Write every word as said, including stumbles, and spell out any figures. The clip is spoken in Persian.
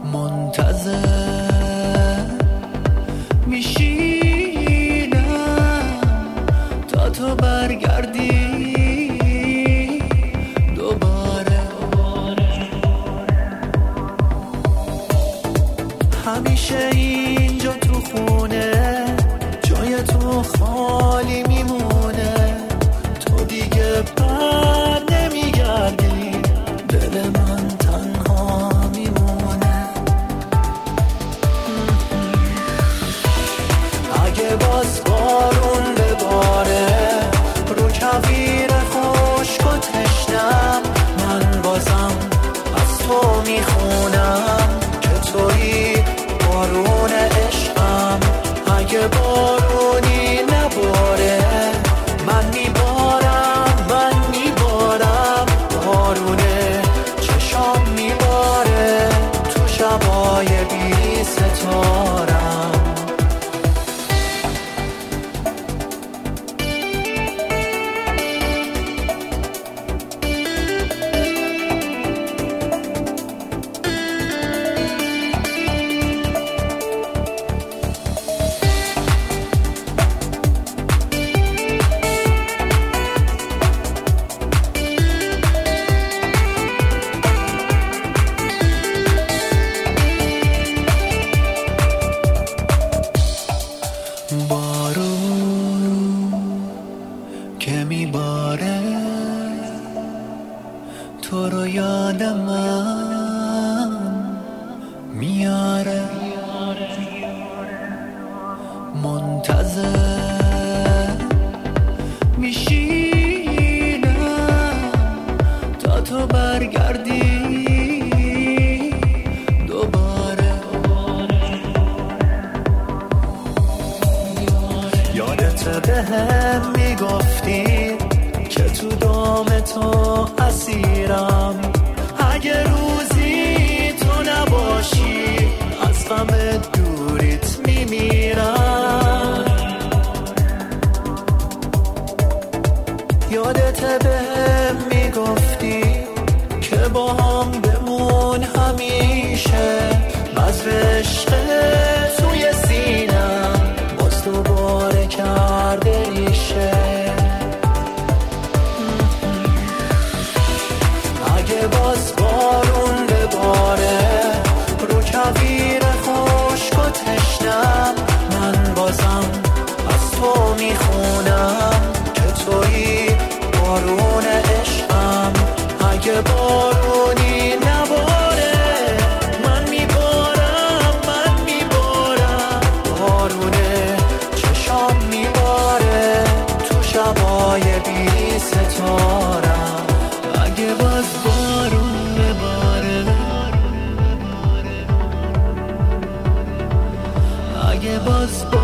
منتظر میشینم تا تو برگردی دوباره. همیشه اینجا تو خونه جای تو خالی میمونه، تو دیگه بر نمیگردی، دل من تنها میمونه. اگه باز بارون بباره رو کویر خشک و تشنم، من بازم از تو میخونم که تویی بارون عشقم. اگه بارونی نباره من میبارم، من میبارم، بارونه چشام میباره تو شبای بی ستارم. که میباره تو رو یاد من میاره. منتظر میشینم تا تو برگردی دوباره. یادت بهم میگفتی که تو دام تو اسیرم، اگه روزی تو نباشی از غم دوریت میمیرم. یادت بهم میگفتی که با هم بمون همیشه، بذر عشق توی سینم باز دوباره کرده ریشه. اگه باز بارون بباره رو کویر خشک و تشنم، من بازم از تو میخونم که تویی بارون عشقم. اگه بارونی نباره من میبارم، من میبارم، بارونه چشام میباره تو شبای بی ستارم. اگه باز بارون بباره، اگه باز بارون